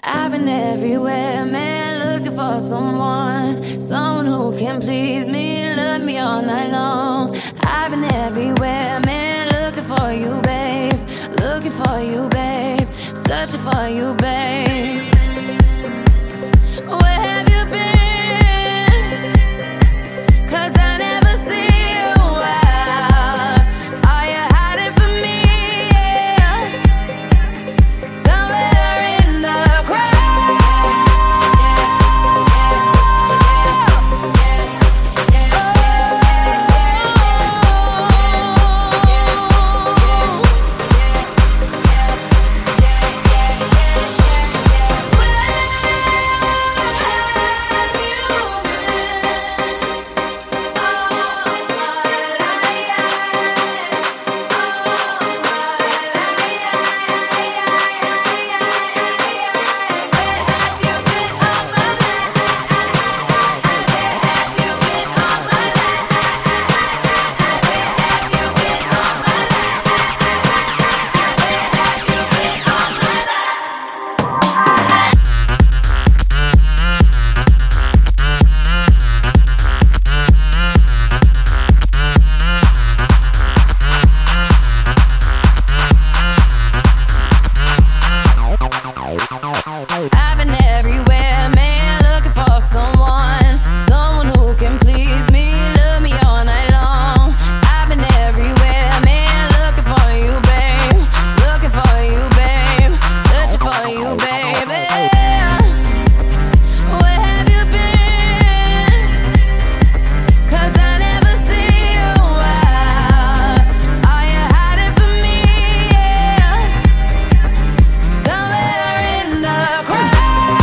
I've been everywhere, man, looking for someone who can please me, love me all night long. I've been everywhere, man, looking for you, babe, looking for you, babe, searching for you, babe. Where have you been? 'Cause I never see you out. Are you hiding from me? Yeah. Somewhere in the crowd. I've been everywhere, man, looking for someone who can please me, love me all night long. I've been everywhere, man, looking for you, babe, looking for you, babe, searching for you, baby. Where have you been? 'Cause I never see you out. Are you hiding from me? Yeah. Somewhere in the crowd.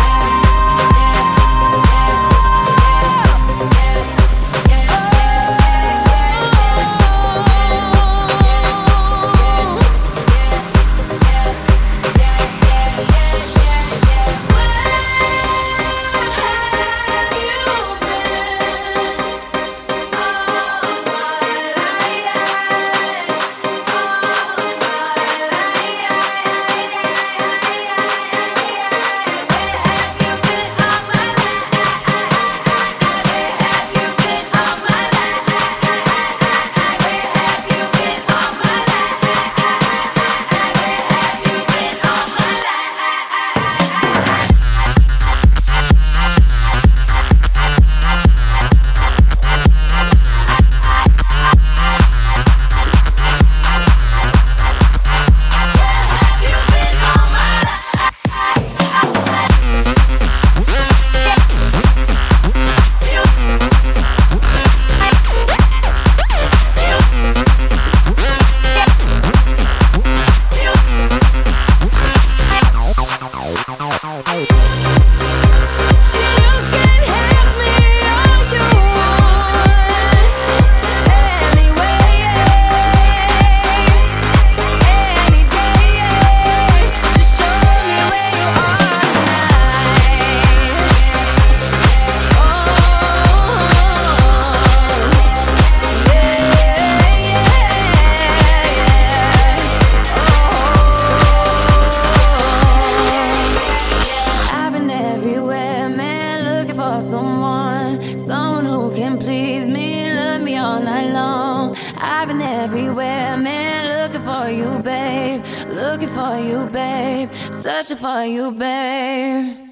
Someone who can please me, love me all night long. I've been everywhere, man, looking for you, babe, looking for you, babe, searching for you, babe.